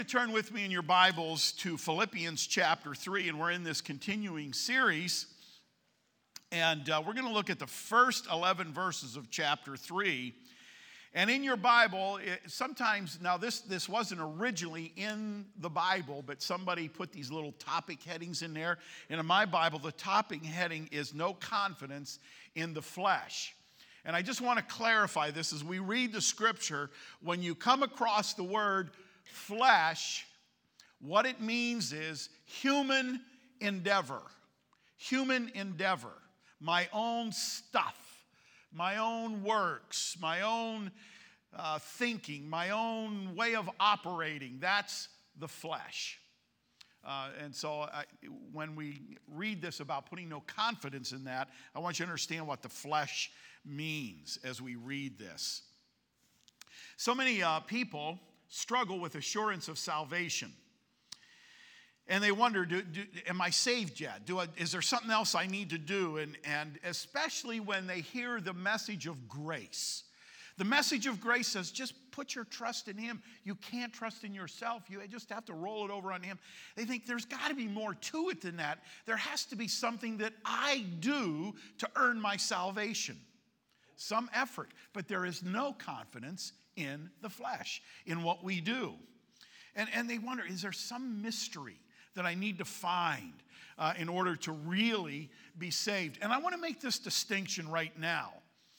Turn with me in your Bibles to Philippians chapter 3, and we're in this continuing series. And we're going to look at the first 11 verses of chapter 3. And in your Bible, sometimes, now this wasn't originally in the Bible, but somebody put these little topic headings in there. And in my Bible, the topic heading is no confidence in the flesh. And I just want to clarify this as we read the scripture. When you come across the word flesh, what it means is human endeavor. Human endeavor. My own stuff. My own works. My own thinking. My own way of operating. That's the flesh. And so when we read this about putting no confidence in that, I want you to understand what the flesh means as we read this. So many people struggle with assurance of salvation. And they wonder, am I saved yet? Is there something else I need to do? And especially when they hear the message of grace. The message of grace says, just put your trust in Him. You can't trust in yourself. You just have to roll it over on Him. They think there's got to be more to it than that. There has to be something that I do to earn my salvation. Some effort. But there is no confidence in the flesh, in what we do. And they wonder, is there some mystery that I need to find in order to really be saved? And I want to make this distinction right now.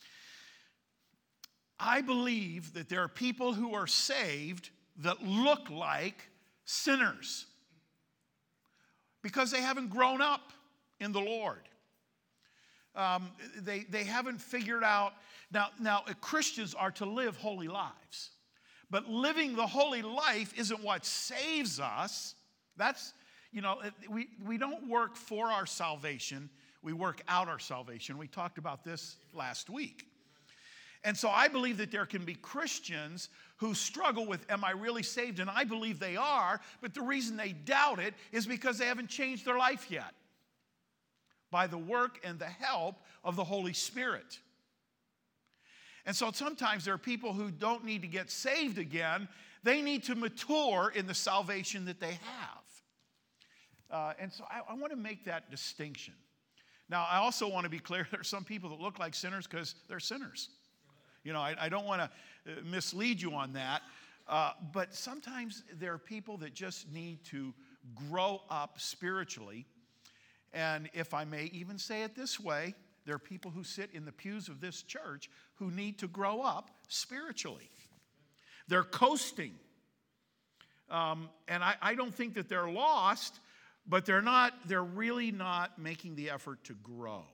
I believe that there are people who are saved that look like sinners because they haven't grown up in the Lord. They haven't figured out. Now, Christians are to live holy lives. But living the holy life isn't what saves us. That's, we don't work for our salvation. We work out our salvation. We talked about this last week. And so I believe that there can be Christians who struggle with, am I really saved? And I believe they are, but the reason they doubt it is because they haven't changed their life yet by the work and the help of the Holy Spirit. And so sometimes there are people who don't need to get saved again. They need to mature in the salvation that they have. And so I want to make that distinction. Now, I also want to be clear, there are some people that look like sinners because they're sinners. I don't want to mislead you on that. But sometimes there are people that just need to grow up spiritually. And if I may even say it this way, there are people who sit in the pews of this church who need to grow up spiritually. They're coasting. And I don't think that they're lost, but they're really not making the effort to grow.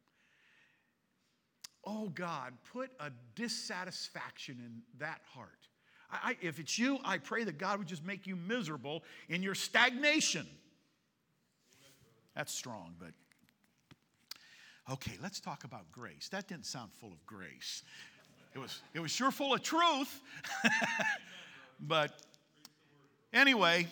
Oh God, put a dissatisfaction in that heart. If it's you, I pray that God would just make you miserable in your stagnation. That's strong, but okay, let's talk about grace. That didn't sound full of grace. It was sure full of truth. But anyway,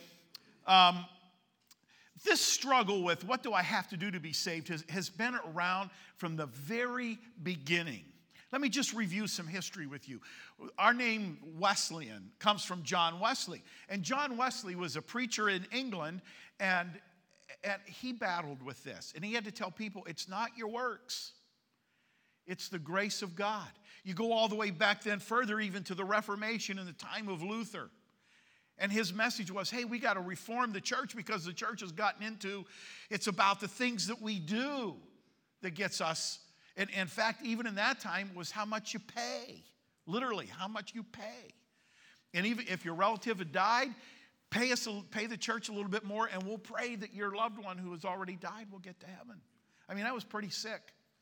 this struggle with what do I have to do to be saved has been around from the very beginning. Let me just review some history with you. Our name Wesleyan comes from John Wesley. And John Wesley was a preacher in England, and he battled with this. And he had to tell people, it's not your works. It's the grace of God. You go all the way back then further, even to the Reformation in the time of Luther. And his message was, hey, we got to reform the church because the church has gotten into, it's about the things that we do that gets us. And in fact, even in that time, was how much you pay. Literally, how much you pay. And even if your relative had died, pay the church a little bit more, and we'll pray that your loved one who has already died will get to heaven. I mean, that was pretty sick.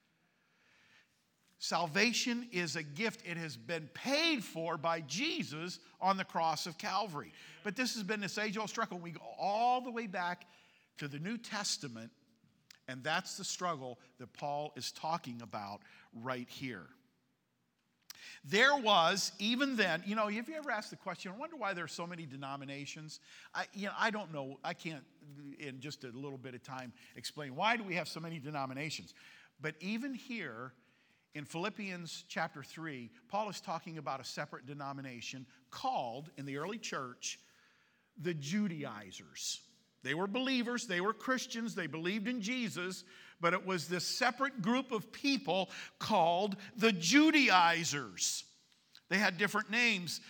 Salvation is a gift. It has been paid for by Jesus on the cross of Calvary. But this has been this age-old struggle. We go all the way back to the New Testament, and that's the struggle that Paul is talking about right here. There was, even then, have you ever asked the question, I wonder why there are so many denominations? I don't know. I can't, in just a little bit of time, explain why do we have so many denominations. But even here, in Philippians chapter 3, Paul is talking about a separate denomination called, in the early church, the Judaizers. They were believers, they were Christians, they believed in Jesus, but it was this separate group of people called the Judaizers. They had different names.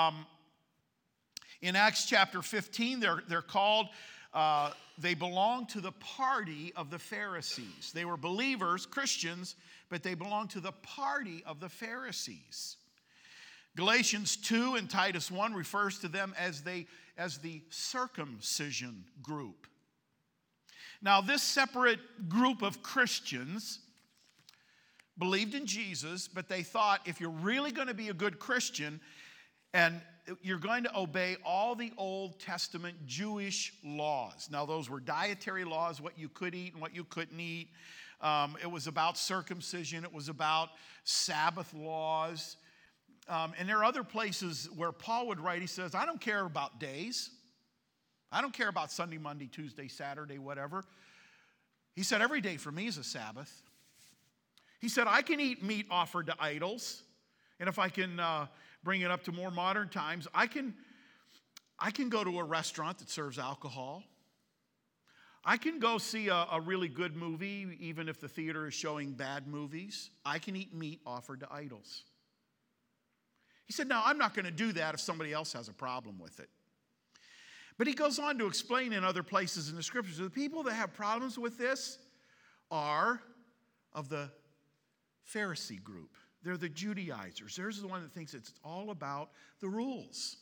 In Acts chapter 15, they're called, they belonged to the party of the Pharisees. They were believers, Christians, but they belonged to the party of the Pharisees. Galatians 2 and Titus 1 refers to them as the circumcision group. Now, this separate group of Christians believed in Jesus, but they thought if you're really going to be a good Christian and you're going to obey all the Old Testament Jewish laws. Now, those were dietary laws, what you could eat and what you couldn't eat. It was about circumcision. It was about Sabbath laws. And there are other places where Paul would write, he says, I don't care about days. I don't care about Sunday, Monday, Tuesday, Saturday, whatever. He said, every day for me is a Sabbath. He said, I can eat meat offered to idols. And if I can bring it up to more modern times, I can go to a restaurant that serves alcohol. I can go see a really good movie, even if the theater is showing bad movies. I can eat meat offered to idols. He said, now, I'm not going to do that if somebody else has a problem with it. But he goes on to explain in other places in the scriptures, the people that have problems with this are of the Pharisee group. They're the Judaizers. They're the one that thinks it's all about the rules.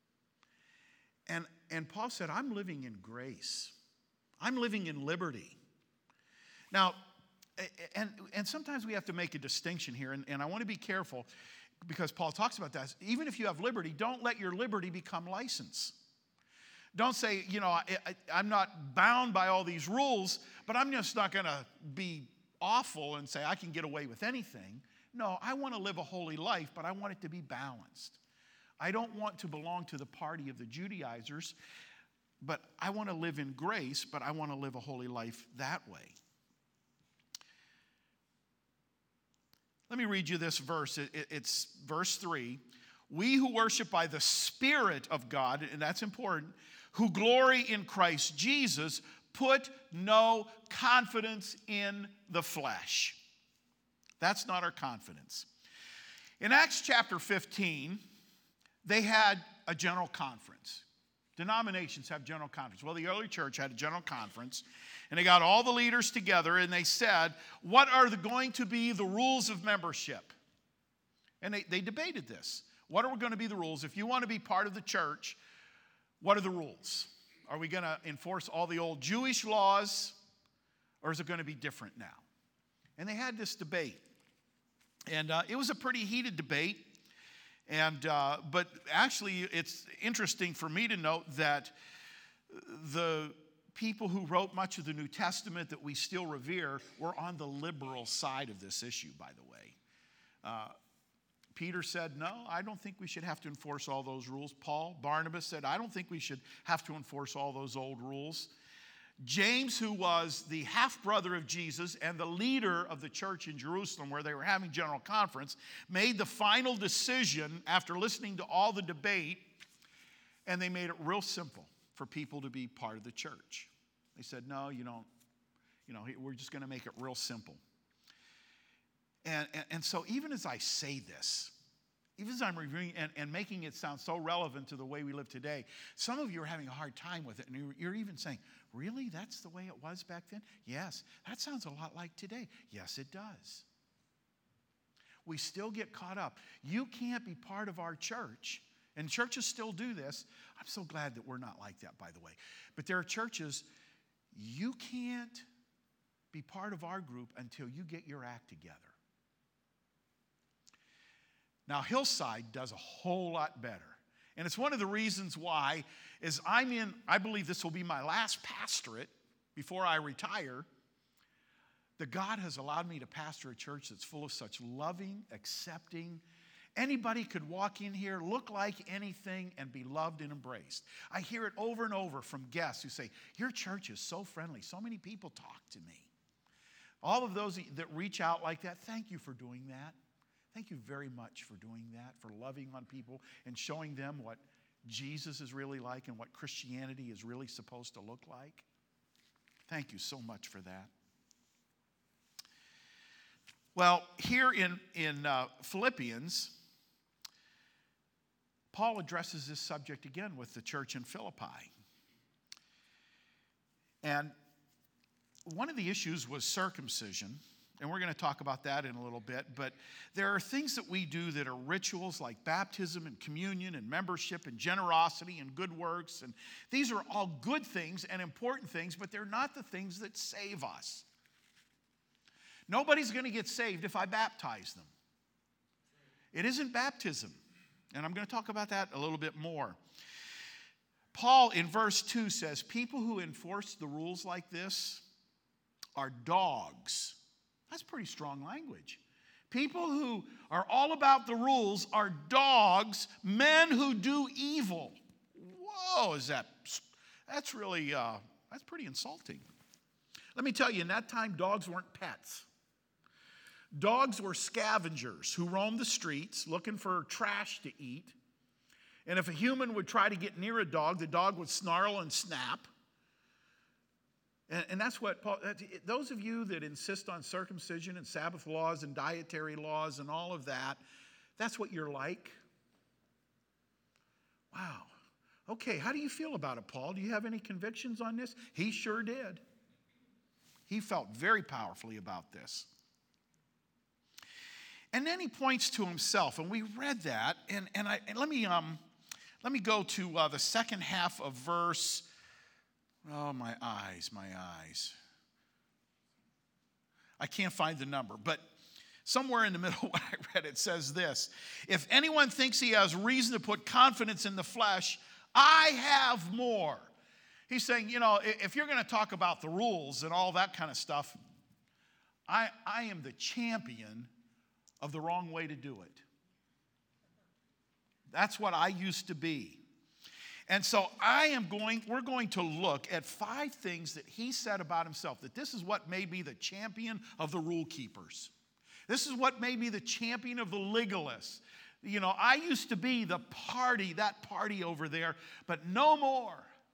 And Paul said, I'm living in grace. I'm living in liberty. Now, and sometimes we have to make a distinction here, and I want to be careful because Paul talks about that. Even if you have liberty, don't let your liberty become license. Don't say, I'm not bound by all these rules, but I'm just not going to be awful and say I can get away with anything. No, I want to live a holy life, but I want it to be balanced. I don't want to belong to the party of the Judaizers, but I want to live in grace, but I want to live a holy life that way. Let me read you this verse. It's verse 3. We who worship by the Spirit of God, and that's important, who glory in Christ Jesus, put no confidence in the flesh. That's not our confidence. In Acts chapter 15, they had a general conference. Denominations have general conference. Well, the early church had a general conference, and they got all the leaders together, and they said, what are going to be the rules of membership? And they debated this. What are going to be the rules? If you want to be part of the church, what are the rules? Are we going to enforce all the old Jewish laws, or is it going to be different now? And they had this debate. And it was a pretty heated debate. But actually, it's interesting for me to note that the people who wrote much of the New Testament that we still revere were on the liberal side of this issue, by the way. Peter said, no, I don't think we should have to enforce all those rules. Barnabas said, I don't think we should have to enforce all those old rules. James, who was the half-brother of Jesus and the leader of the church in Jerusalem where they were having general conference, made the final decision after listening to all the debate, and they made it real simple for people to be part of the church. They said, no, you don't, we're just going to make it real simple. And so even as I say this, even as I'm reviewing and making it sound so relevant to the way we live today, some of you are having a hard time with it, and you're even saying, really? That's the way it was back then? Yes. That sounds a lot like today. Yes, it does. We still get caught up. You can't be part of our church, and churches still do this. I'm so glad that we're not like that, by the way. But there are churches, you can't be part of our group until you get your act together. Now, Hillside does a whole lot better. And it's one of the reasons why is I believe this will be my last pastorate before I retire, that God has allowed me to pastor a church that's full of such loving, accepting. Anybody could walk in here, look like anything, and be loved and embraced. I hear it over and over from guests who say, your church is so friendly. So many people talk to me. All of those that reach out like that, thank you for doing that. Thank you very much for doing that, for loving on people and showing them what Jesus is really like and what Christianity is really supposed to look like? Thank you so much for that. Well, here in Philippians, Paul addresses this subject again with the church in Philippi. And one of the issues was circumcision, and we're going to talk about that in a little bit, but there are things that we do that are rituals like baptism and communion and membership and generosity and good works, and these are all good things and important things, but they're not the things that save us. Nobody's going to get saved if I baptize them. It isn't baptism, and I'm going to talk about that a little bit more. Paul in verse 2 says, people who enforce the rules like this are dogs. That's pretty strong language. People who are all about the rules are dogs, men who do evil. Whoa, that's really, that's pretty insulting. Let me tell you, in that time, dogs weren't pets. Dogs were scavengers who roamed the streets looking for trash to eat. And if a human would try to get near a dog, the dog would snarl and snap. And that's what Paul, those of you that insist on circumcision and Sabbath laws and dietary laws and all of that, that's what you're like. Wow. Okay, how do you feel about it, Paul? Do you have any convictions on this? He sure did. He felt very powerfully about this. And then he points to himself, and we read that, and let me go to the second half of verse. Oh, my eyes. I can't find the number, but somewhere in the middle when I read it says this: if anyone thinks he has reason to put confidence in the flesh, I have more. He's saying, if you're going to talk about the rules and all that kind of stuff, I am the champion of the wrong way to do it. That's what I used to be. And so we're going to look at 5 things that he said about himself, that this is what made me the champion of the rule keepers. This is what made me the champion of the legalists. I used to be that party over there, but no more.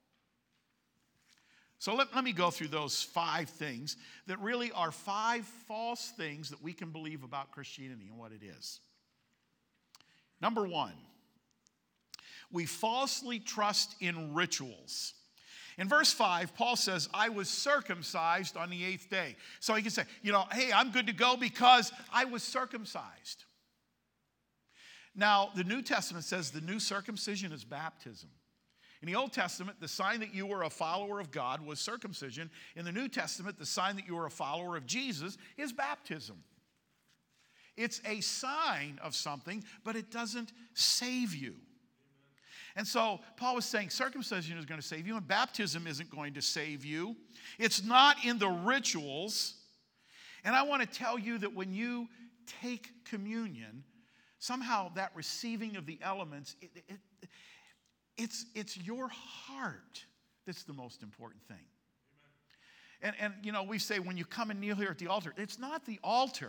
So let me go through those 5 things that really are 5 false things that we can believe about Christianity and what it is. Number 1, we falsely trust in rituals. In verse 5, Paul says, I was circumcised on the 8th day. So he can say, hey, I'm good to go because I was circumcised. Now, the New Testament says the new circumcision is baptism. In the Old Testament, the sign that you were a follower of God was circumcision. In the New Testament, the sign that you were a follower of Jesus is baptism. It's a sign of something, but it doesn't save you. And so Paul was saying circumcision is going to save you, and baptism isn't going to save you. It's not in the rituals. And I want to tell you that when you take communion, somehow that receiving of the elements, it's your heart that's the most important thing. And we say when you come and kneel here at the altar, it's not the altar.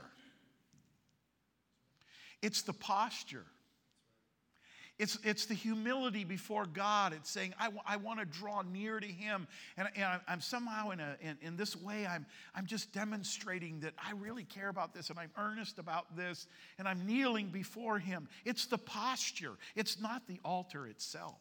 It's the posture. It's the humility before God. It's saying, I want to draw near to Him. And I'm somehow in this way, I'm just demonstrating that I really care about this and I'm earnest about this and I'm kneeling before Him. It's the posture. It's not the altar itself.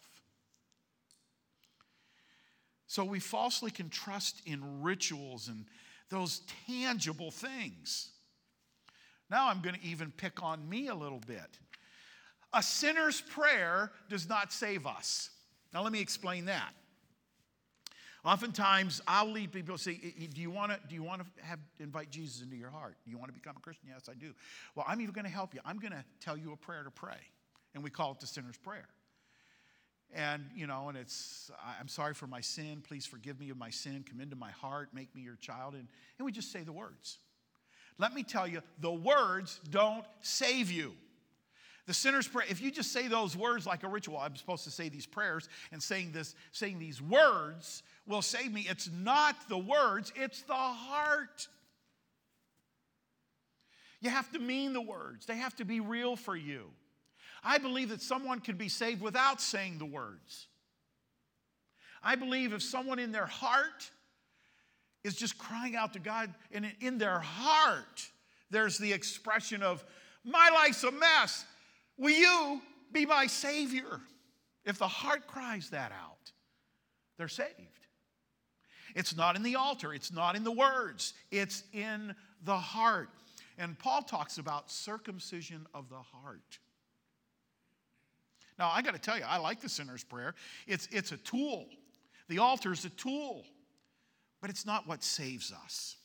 So we falsely can trust in rituals and those tangible things. Now I'm going to even pick on me a little bit. A sinner's prayer does not save us. Now let me explain that. Oftentimes I'll lead people say, do you want to invite Jesus into your heart? Do you want to become a Christian? Yes, I do. Well, I'm even going to help you. I'm going to tell you a prayer to pray. And we call it the sinner's prayer. And, and it's, I'm sorry for my sin. Please forgive me of my sin. Come into my heart. Make me your child. And we just say the words. Let me tell you, the words don't save you. The sinner's prayer, if you just say those words like a ritual, I'm supposed to say these prayers, and saying these words will save me. It's not the words, it's the heart. You have to mean the words. They have to be real for you. I believe that someone can be saved without saying the words. I believe if someone in their heart is just crying out to God, and in their heart there's the expression of, my life's a mess, will you be my Savior? If the heart cries that out, they're saved. It's not in the altar, it's not in the words, it's in the heart. And Paul talks about circumcision of the heart. Now, I got to tell you, I like the sinner's prayer. It's a tool. The altar is a tool, but it's not what saves us.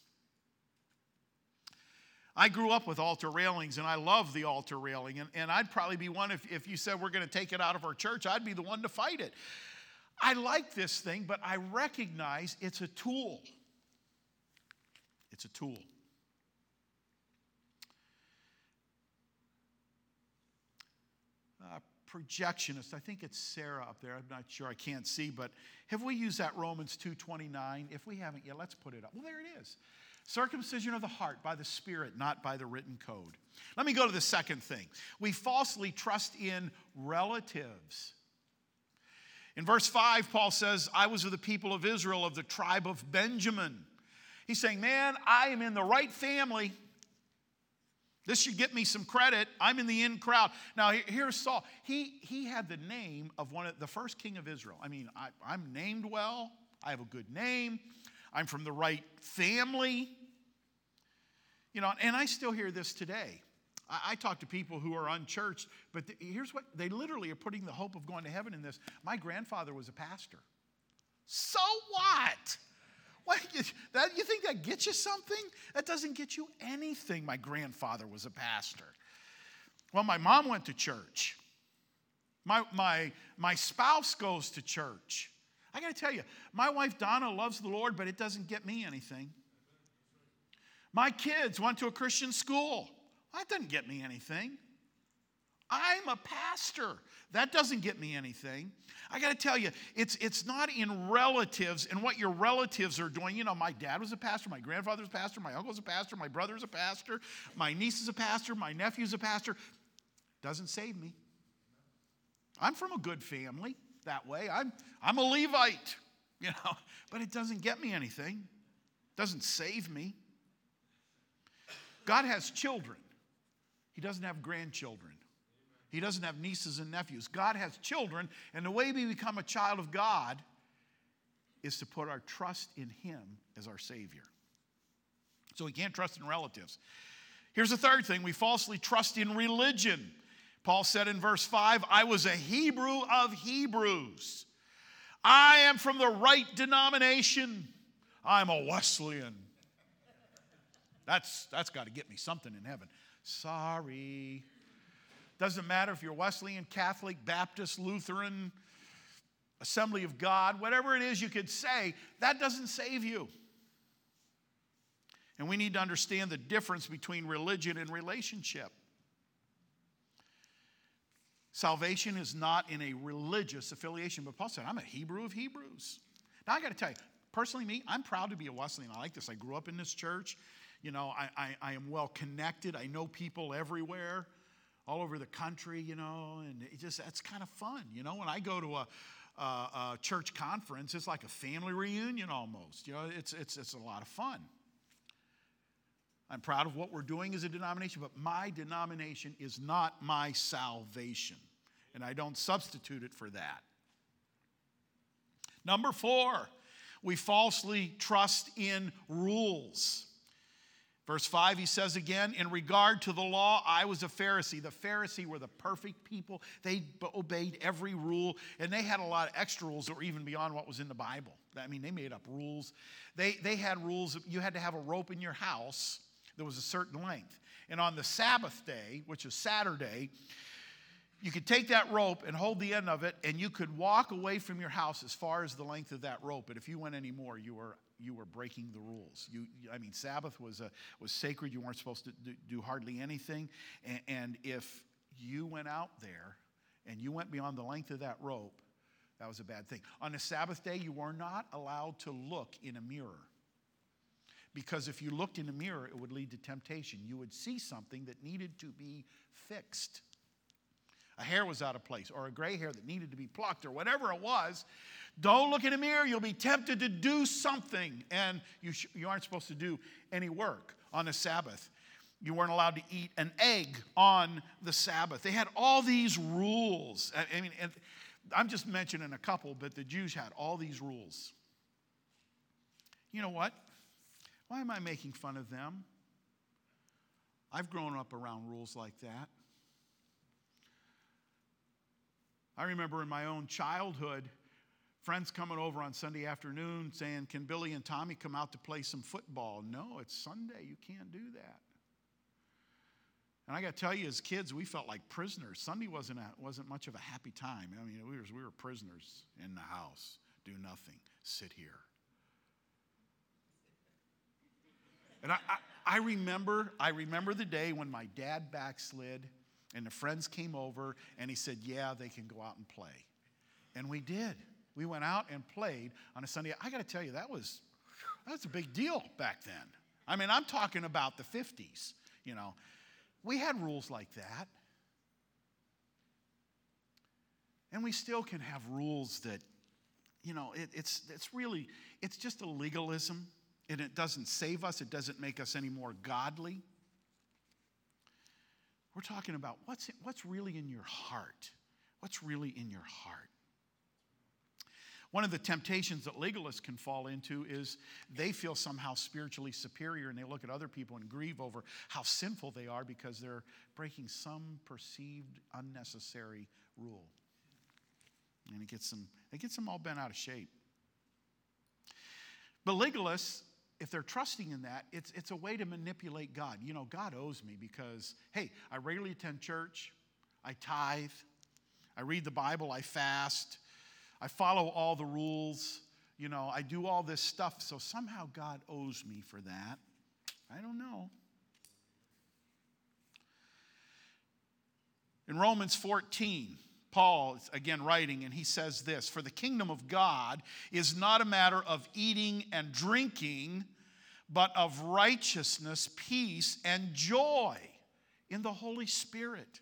I grew up with altar railings, and I love the altar railing. And I'd probably be one, if you said we're going to take it out of our church, I'd be the one to fight it. I like this thing, but I recognize it's a tool. It's a tool. Projectionist, I think it's Sarah up there. I'm not sure, I can't see, but have we used that Romans 2:29? If we haven't yet, let's put it up. Well, there it is. Circumcision of the heart by the Spirit, not by the written code. Let me go to the second thing. We falsely trust in relatives. In verse 5, Paul says, I was of the people of Israel, of the tribe of Benjamin. He's saying, man, I am in the right family. This should get me some credit. I'm in the in crowd. Now, here's Saul. He had the name of one of the first king of Israel. I mean, I'm named well. I have a good name. I'm from the right family. You know, and I still hear this today. I talk to people who are unchurched, but here's what, they literally are putting the hope of going to heaven in this. My grandfather was a pastor. So what? What, you think that gets you something? That doesn't get you anything. My grandfather was a pastor. Well, my mom went to church. My spouse goes to church. I got to tell you, my wife Donna loves the Lord, but it doesn't get me anything. My kids went to a Christian school. That doesn't get me anything. I'm a pastor. That doesn't get me anything. I got to tell you, it's not in relatives and what your relatives are doing. You know, my dad was a pastor, my grandfather was a pastor, my uncle was a pastor, my brother is a pastor, my niece is a pastor, my nephew is a pastor. Doesn't save me. I'm from a good family that way. I'm a Levite, you know, but it doesn't get me anything. It doesn't save me. God has children. He doesn't have grandchildren. He doesn't have nieces and nephews. God has children, and the way we become a child of God is to put our trust in Him as our Savior. So we can't trust in relatives. Here's the third thing. We falsely trust in religion. Paul said in verse 5, I was a Hebrew of Hebrews. I am from the right denomination. I'm a Wesleyan. That's got to get me something in heaven. Sorry. Doesn't matter if you're Wesleyan, Catholic, Baptist, Lutheran, Assembly of God, whatever it is you could say, that doesn't save you. And we need to understand the difference between religion and relationship. Salvation is not in a religious affiliation, but Paul said, I'm a Hebrew of Hebrews. Now, I got to tell you, personally, me, I'm proud to be a Wesleyan. I like this. I grew up in this church. You know, I am well connected. I know people everywhere, all over the country, you know, and that's kind of fun. You know, when I go to a church conference, it's like a family reunion almost. You know, it's a lot of fun. I'm proud of what we're doing as a denomination, but my denomination is not my salvation, and I don't substitute it for that. Number 4, we falsely trust in rules. Verse 5, he says again, in regard to the law, I was a Pharisee. The Pharisee were the perfect people. They obeyed every rule, and they had a lot of extra rules that were even beyond what was in the Bible. I mean, they made up rules. They had rules. You had to have a rope in your house that was a certain length. And on the Sabbath day, which is Saturday, you could take that rope and hold the end of it, and you could walk away from your house as far as the length of that rope. But if you went any more, you were breaking the rules. Sabbath was sacred. You weren't supposed to do hardly anything. And if you went out there and you went beyond the length of that rope, that was a bad thing. On the Sabbath day, you were not allowed to look in a mirror. Because if you looked in a mirror, it would lead to temptation. You would see something that needed to be fixed. a hair was out of place or a gray hair that needed to be plucked or whatever it was, don't look in the mirror. You'll be tempted to do something. And you aren't supposed to do any work on the Sabbath. You weren't allowed to eat an egg on the Sabbath. They had all these rules. I mean, and I'm just mentioning a couple, but the Jews had all these rules. You know what? Why am I making fun of them? I've grown up around rules like that. I remember in my own childhood, friends coming over on Sunday afternoon saying, can Billy and Tommy come out to play some football? No, it's Sunday. You can't do that. And I got to tell you, as kids, we felt like prisoners. Sunday wasn't much of a happy time. I mean, we were prisoners in the house. Do nothing. Sit here. And I remember the day when my dad backslid and the friends came over and he said, yeah, they can go out and play. And we did. We went out and played on a Sunday. I got to tell you, that's a big deal back then. I mean, I'm talking about the 50s, you know. We had rules like that. And we still can have rules that, you know, it's just a legalism. And it doesn't save us. It doesn't make us any more godly. We're talking about what's really in your heart. What's really in your heart? One of the temptations that legalists can fall into is they feel somehow spiritually superior and they look at other people and grieve over how sinful they are because they're breaking some perceived unnecessary rule. And it gets them all bent out of shape. But legalists, if they're trusting in that, it's a way to manipulate God. You know, God owes me because, hey, I regularly attend church, I tithe, I read the Bible, I fast, I follow all the rules, you know, I do all this stuff, so somehow God owes me for that. I don't know. In Romans 14, Paul is again writing, and he says this, for the kingdom of God is not a matter of eating and drinking, but of righteousness, peace, and joy in the Holy Spirit.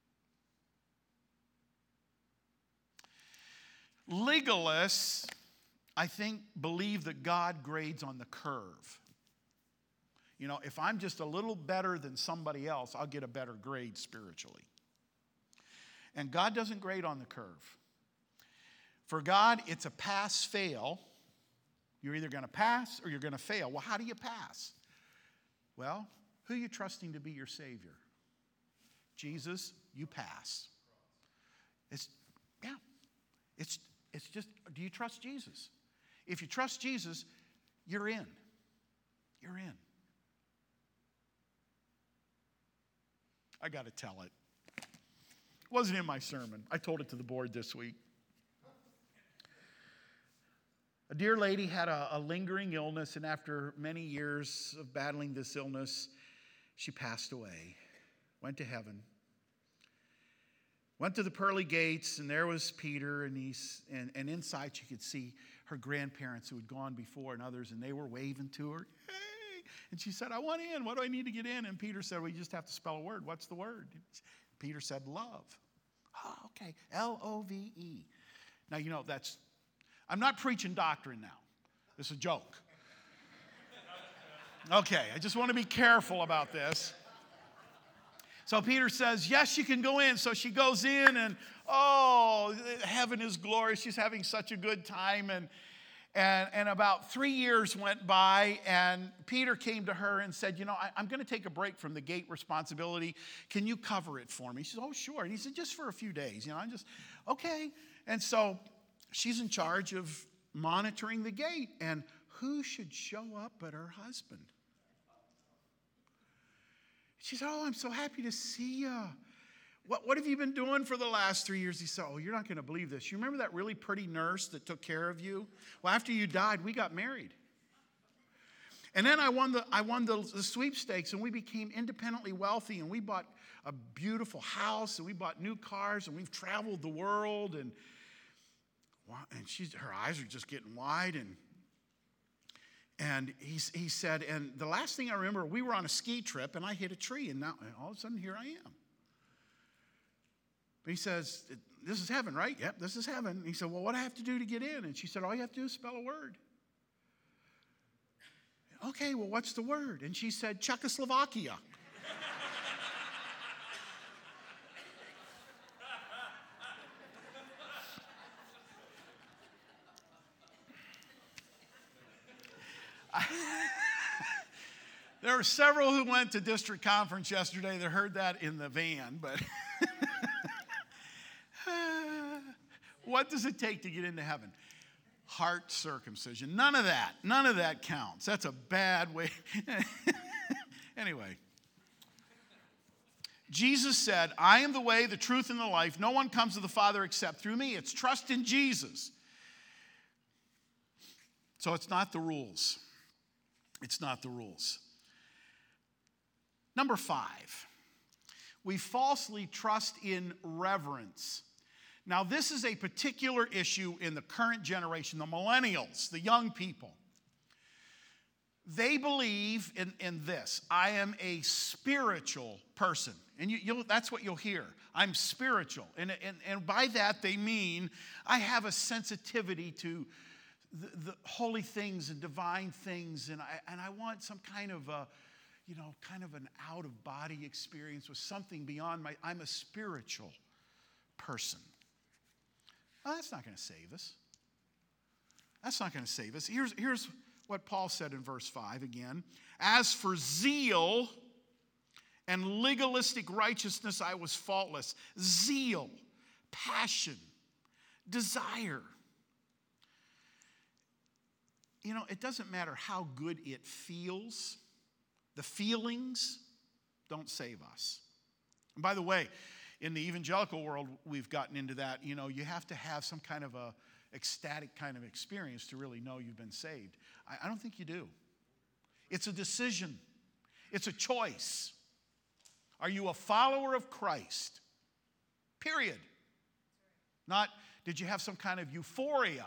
Legalists, I think, believe that God grades on the curve. You know, if I'm just a little better than somebody else, I'll get a better grade spiritually. And God doesn't grade on the curve. For God, it's a pass-fail. You're either going to pass or you're going to fail. Well, how do you pass? Well, who are you trusting to be your Savior? Jesus, you pass. It's just, do you trust Jesus? If you trust Jesus, you're in. You're in. I got to tell it. It wasn't in my sermon. I told it to the board this week. A dear lady had a lingering illness, and after many years of battling this illness, she passed away, went to heaven, went to the pearly gates, and there was Peter, and inside she could see her grandparents who had gone before and others, and they were waving to her. Hey! And she said, I want in. What do I need to get in? And Peter said, well, you just have to spell a word. What's the word? Peter said, love. Oh, okay. L-O-V-E. Now, you know, I'm not preaching doctrine now. This is a joke. Okay, I just want to be careful about this. So Peter says, yes, you can go in. So she goes in and, oh, heaven is glorious. She's having such a good time. And about 3 years went by, and Peter came to her and said, you know, I'm going to take a break from the gate responsibility. Can you cover it for me? She said, oh, sure. And he said, just for a few days. You know, I'm just, okay. And so she's in charge of monitoring the gate. And who should show up but her husband? She said, oh, I'm so happy to see you. What have you been doing for the last 3 years? He said, oh, you're not going to believe this. You remember that really pretty nurse that took care of you? Well, after you died, we got married. And then I won the sweepstakes, and we became independently wealthy, and we bought a beautiful house, and we bought new cars, and we've traveled the world, and her eyes are just getting wide, and he said, and the last thing I remember, we were on a ski trip, and I hit a tree, and now all of a sudden, here I am. But he says, this is heaven, right? Yep, this is heaven. He said, well, what do I have to do to get in? And she said, all you have to do is spell a word. Okay, well, what's the word? And she said, Czechoslovakia. There were several who went to district conference yesterday that heard that in the van, but what does it take to get into heaven? Heart circumcision. None of that counts. That's a bad way. Anyway, Jesus said, I am the way, the truth, and the life. No one comes to the Father except through me. It's trust in Jesus. So it's not the rules. It's not the rules. Number 5, we falsely trust in reverence. Now, this is a particular issue in the current generation, the millennials, the young people. They believe in this. I am a spiritual person. And that's what you'll hear. I'm spiritual. And by that, they mean I have a sensitivity to the holy things and divine things. And I want some kind of an out-of-body experience with something beyond I'm a spiritual person. Well, that's not going to save us. That's not going to save us. Here's what Paul said in verse 5 again. As for zeal and legalistic righteousness, I was faultless. Zeal, passion, desire. It doesn't matter how good it feels. The feelings don't save us. And by the way, in the evangelical world, we've gotten into that. You have to have some kind of a ecstatic kind of experience to really know you've been saved. I don't think you do. It's a decision. It's a choice. Are you a follower of Christ? Period. Not, did you have some kind of euphoria?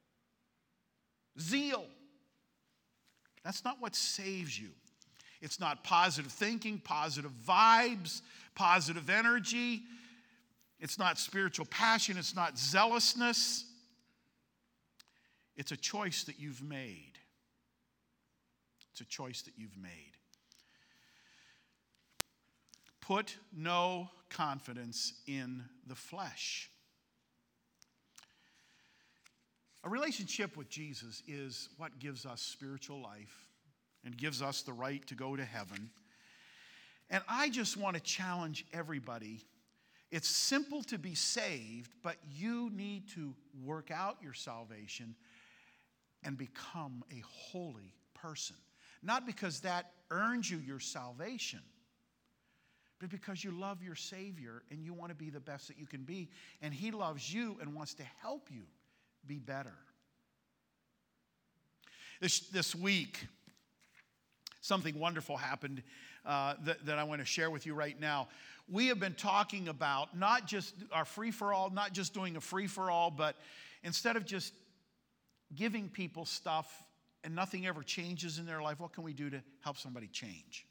Zeal. That's not what saves you. It's not positive thinking, positive vibes, positive energy. It's not spiritual passion. It's not zealousness. It's a choice that you've made. It's a choice that you've made. Put no confidence in the flesh. A relationship with Jesus is what gives us spiritual life and gives us the right to go to heaven. And I just want to challenge everybody. It's simple to be saved, but you need to work out your salvation and become a holy person. Not because that earns you your salvation, but because you love your Savior and you want to be the best that you can be. And He loves you and wants to help you be better. This week, something wonderful happened that I want to share with you right now. We have been talking about not just our free-for-all, not just doing a free-for-all, but instead of just giving people stuff and nothing ever changes in their life, what can we do to help somebody change?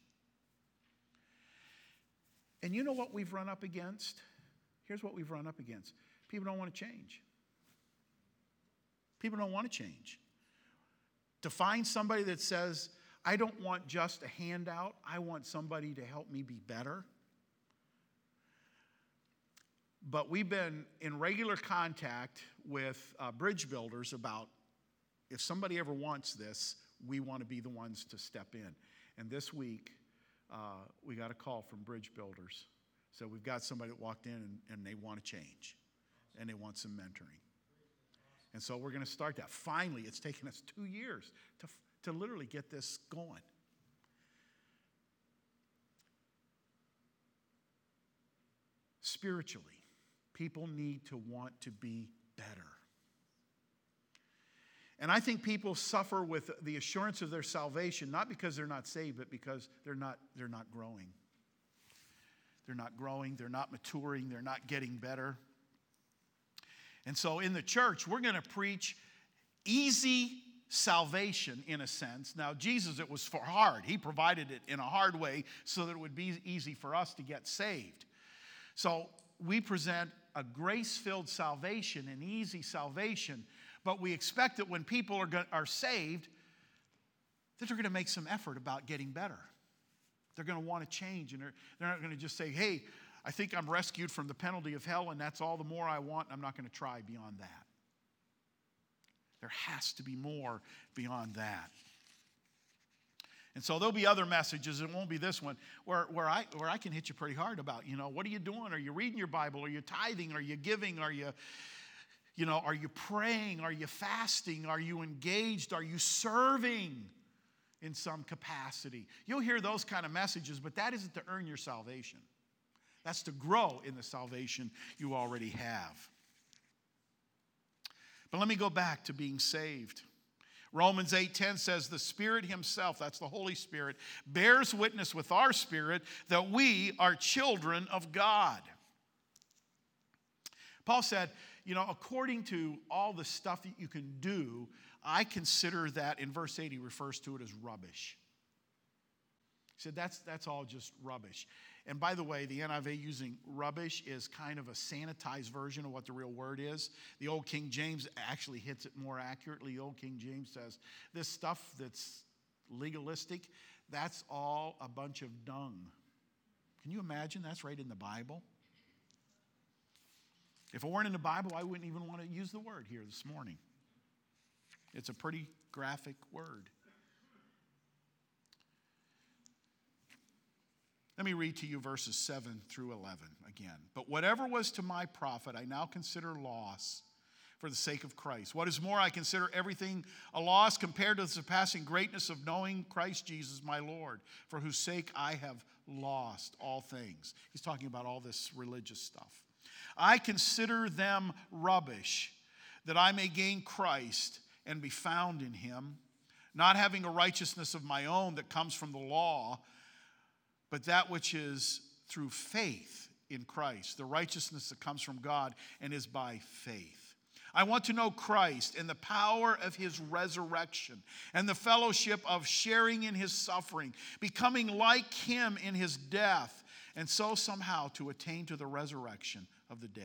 And you know what we've run up against? Here's what we've run up against. People don't want to change. People don't want to change. To find somebody that says, I don't want just a handout, I want somebody to help me be better. But we've been in regular contact with bridge builders about if somebody ever wants this, we want to be the ones to step in. And this week, we got a call from bridge builders. So we've got somebody that walked in and they want to change. And they want some mentoring. And so we're going to start that. Finally, it's taken us 2 years to literally get this going. Spiritually, people need to want to be better. And I think people suffer with the assurance of their salvation, not because they're not saved, but because they're not growing. They're not growing, they're not maturing, they're not getting better. And so in the church, we're going to preach easy salvation in a sense. Now, Jesus, it was for hard. He provided it in a hard way so that it would be easy for us to get saved. So we present a grace-filled salvation, an easy salvation, but we expect that when people are saved, that they're going to make some effort about getting better. They're going to want to change, and they're not going to just say, hey, I think I'm rescued from the penalty of hell, and that's all the more I want. I'm not going to try beyond that. There has to be more beyond that. And so there'll be other messages, it won't be this one, where I can hit you pretty hard about, what are you doing? Are you reading your Bible? Are you tithing? Are you giving? Are you praying? Are you fasting? Are you engaged? Are you serving in some capacity? You'll hear those kind of messages, but that isn't to earn your salvation. That's to grow in the salvation you already have. But let me go back to being saved. Romans 8:10 says, the Spirit himself, that's the Holy Spirit, bears witness with our spirit that we are children of God. Paul said, according to all the stuff that you can do, I consider that, in verse 8, he refers to it as rubbish. He said, that's all just rubbish. And by the way, the NIV using rubbish is kind of a sanitized version of what the real word is. The Old King James actually hits it more accurately. The Old King James says, this stuff that's legalistic, that's all a bunch of dung. Can you imagine? That's right in the Bible. If it weren't in the Bible, I wouldn't even want to use the word here this morning. It's a pretty graphic word. Let me read to you verses 7 through 11 again. But whatever was to my profit, I now consider loss for the sake of Christ. What is more, I consider everything a loss compared to the surpassing greatness of knowing Christ Jesus my Lord, for whose sake I have lost all things. He's talking about all this religious stuff. I consider them rubbish, that I may gain Christ and be found in him, not having a righteousness of my own that comes from the law, but that which is through faith in Christ, the righteousness that comes from God and is by faith. I want to know Christ and the power of his resurrection and the fellowship of sharing in his suffering, becoming like him in his death, and so somehow to attain to the resurrection of the dead.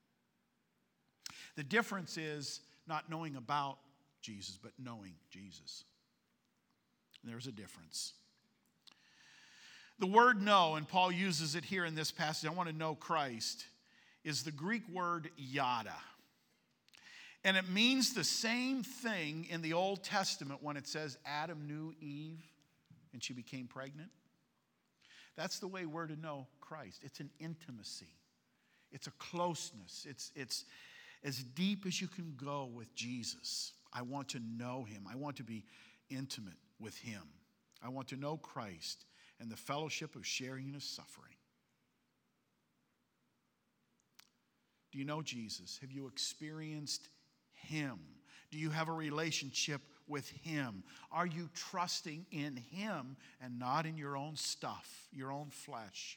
The difference is not knowing about Jesus, but knowing Jesus. There's a difference. The word know, and Paul uses it here in this passage, I want to know Christ, is the Greek word yada. And it means the same thing in the Old Testament when it says Adam knew Eve and she became pregnant. That's the way we're to know Christ. It's an intimacy. It's a closeness. It's as deep as you can go with Jesus. I want to know him. I want to be intimate with him. I want to know Christ and the fellowship of sharing in his suffering. Do you know Jesus? Have you experienced him? Do you have a relationship with him? Are you trusting in him and not in your own stuff, your own flesh?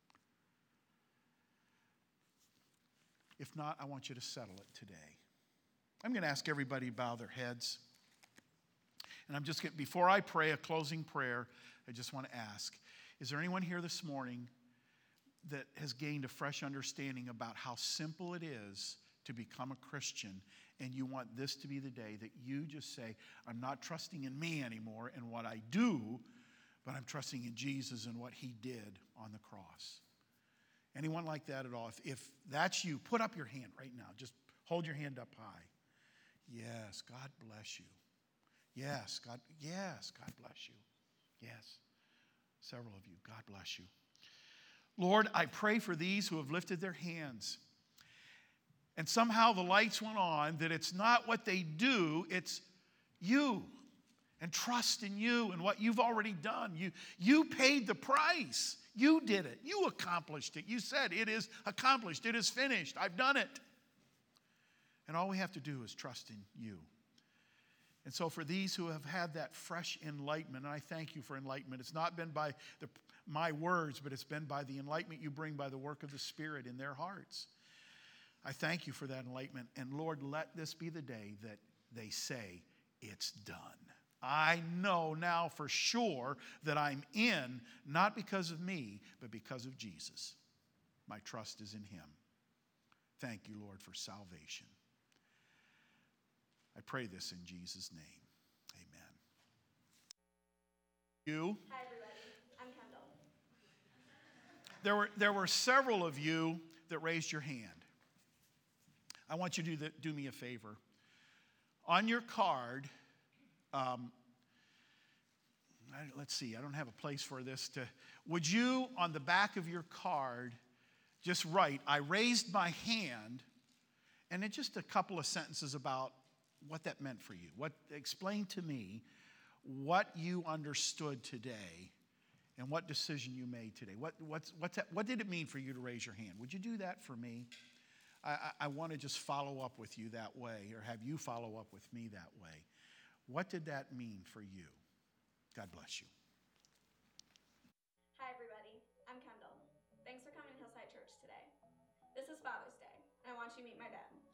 If not, I want you to settle it today. I'm going to ask everybody to bow their heads. And before I pray a closing prayer, I just want to ask, is there anyone here this morning that has gained a fresh understanding about how simple it is to become a Christian, and you want this to be the day that you just say, I'm not trusting in me anymore and what I do, but I'm trusting in Jesus and what he did on the cross? Anyone like that at all? If that's you, put up your hand right now. Just hold your hand up high. Yes, God bless you. Yes, God bless you. Yes, several of you, God bless you. Lord, I pray for these who have lifted their hands. And somehow the lights went on that it's not what they do, it's you. And trust in you and what you've already done. You paid the price. You did it. You accomplished it. You said, it is accomplished. It is finished. I've done it. And all we have to do is trust in you. And so for these who have had that fresh enlightenment, and I thank you for enlightenment. It's not been by my words, but it's been by the enlightenment you bring by the work of the Spirit in their hearts. I thank you for that enlightenment. And Lord, let this be the day that they say, it's done. I know now for sure that I'm in, not because of me, but because of Jesus. My trust is in him. Thank you, Lord, for salvation. I pray this in Jesus' name. Amen. You. Hi, everybody. I'm Kendall. There were several of you that raised your hand. I want you to do me a favor. On your card, let's see, I don't have a place for this. Would you, on the back of your card, just write, I raised my hand, and then just a couple of sentences about what that meant for you. Explain to me what you understood today and what decision you made today. What did it mean for you to raise your hand? Would you do that for me? I want to just follow up with you that way, or have you follow up with me that way. What did that mean for you? God bless you. Hi, everybody. I'm Kendall. Thanks for coming to Hillside Church today. This is Father's Day, and I want you to meet my dad.